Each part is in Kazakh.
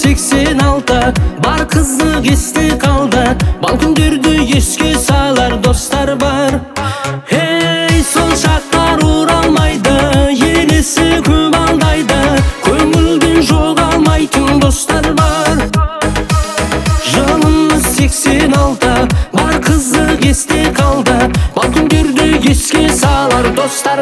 86 бар kızlık esте kaldı. Bal gündürdü esке salar dostlar var. Hey sol şartlar uğralmaydı, yenisi kumaldaydı. Köngülden жоғалмайтын dostlar var. Жанымыз 86 бар kızlık esте kaldı. Bal gündürdü esке salar dostlar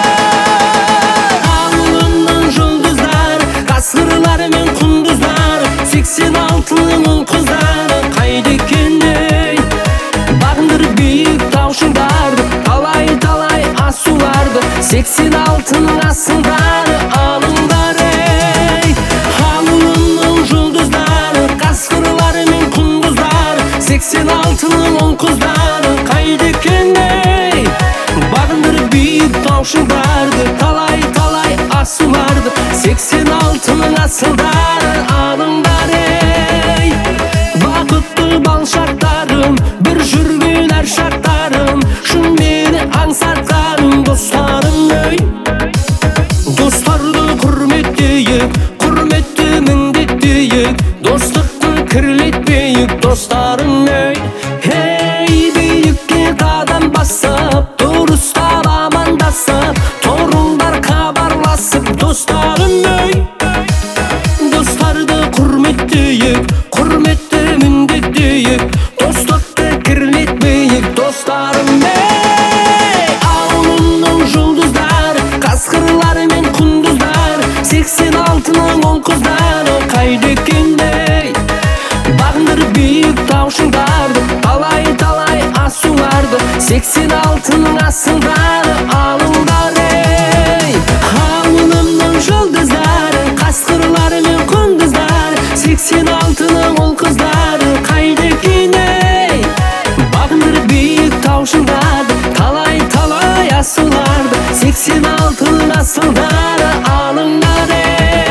var. Ağlımның жұлдыздар, қасқырлар мен құндыздар. 86'ның ұл қыздары қайда екен ей? Бағындыр биік таушылдарды, талай асуларды. 86'ның асылдары алыңдар ей. Ağlымның жұлдыздары, қасқырлар мен құндыздар. 86'ның ұл қыздары қайда екен ей? Бағындыр биік таушылдарды, талай асуларды. 86'ның асылдары алыңдар ей. Бақытты бал шақтарым, бір жүрген әр шақтарым. Шын мені аңсатқаным достарым ей. Достарды құрметтейік, құрметті міндеттейік. Достықты кірлетпейік достарым ей. Ей биікке қадам басып, дұрыстап амандасып, торыңдар хабарласып достарым ей. Достарды құрметтейік, құрметті міндеттейік. Достықты кірлетпейік достарым ей. Ауылымның жұлдыздары, қасқырлар мен құндыздар. 86'ның ұл қыздары қайда екен ей? Бағындыр биік таушылдарды, талай асуларды. 86'ның асылдары алыңдар ей. Ауылымның жұлдыздары, қасқырлар мен құндыздар. 86'ның ұл қыздары қайда екен ей? Бағындыр биік таушылдарды, талай асуларды. 86'ның асылдары алыңдар ей.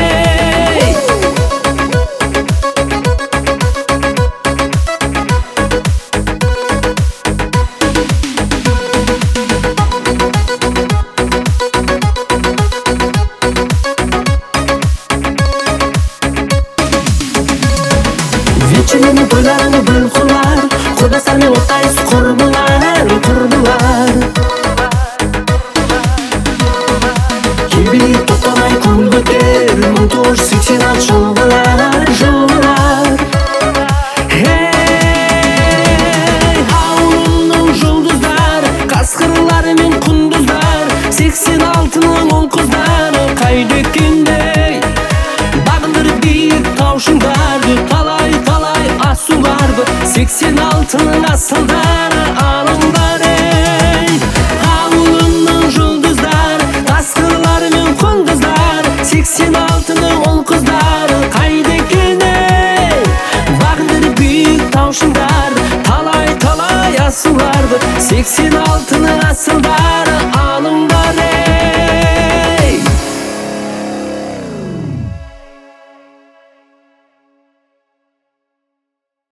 Вечеріні тойларыңы бүл құлар, құрдастармен оттайыз құрбылар. Кебелек тоқтамай көңіл көтер, 1986 жылғылар. Ей, ауылымның жұлдыздары, қасқырлар мен құндыздар. 86'ның ұл қыздары қайда екен ей? Бағындыр биік таушылдарды, талай асуларды. 86'ның асылдары алыңдар ей. Ауылымның жұлдыздары, қасқырлар мен құндыздар. 86'ның ұл қыздары қайда екен ей? Бағындыр биік таушылдарды, талай асуларды.